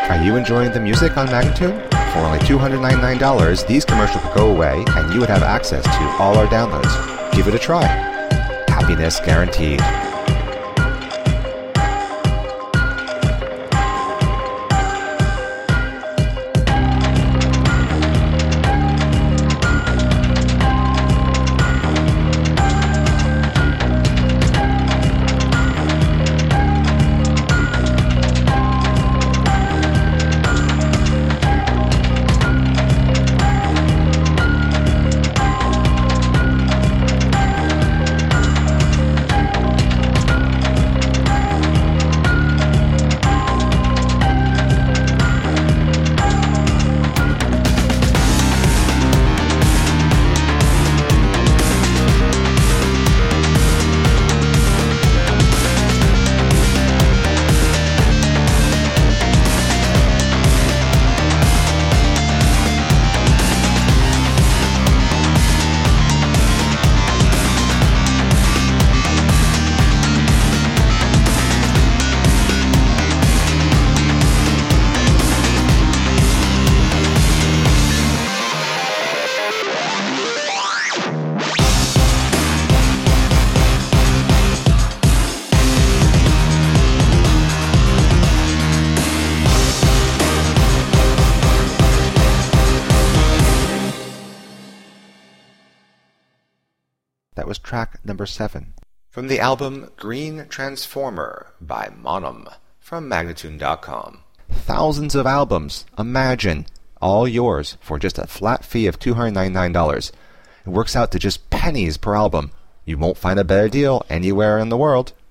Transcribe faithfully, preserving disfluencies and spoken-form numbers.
Are you enjoying the music on Magnitude? For only two hundred ninety-nine dollars, these commercials would go away and you would have access to all our downloads. Give it a try. Happiness guaranteed. That was track number seven. From the album Green Transformer by Monum from Magnatune dot com. Thousands of albums, imagine, all yours for just a flat fee of two hundred ninety-nine dollars. It works out to just pennies per album. You won't find a better deal anywhere in the world.